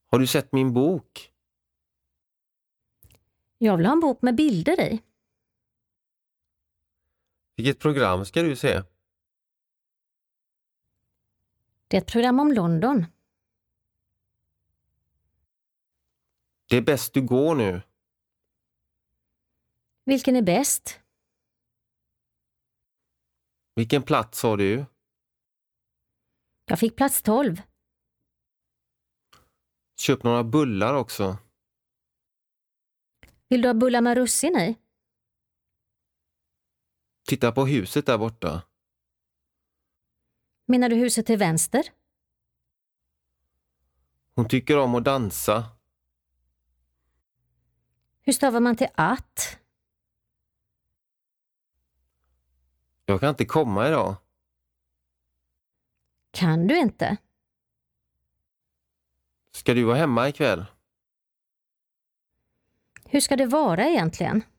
Har du sett min bok? Jag vill ha en bok med bilder i. Vilket program ska du se? Det är ett program om London. Det är bäst du går nu. Vilken är bäst? Vilken plats har du? Jag fick plats 12. Köp några bullar också. Vill du ha bullar med russin i? Titta på huset där borta. Menar du huset till vänster? Hon tycker om att dansa. Hur stavar man till att? Jag kan inte komma idag. Kan du inte? Ska du vara hemma ikväll? Hur ska det vara egentligen?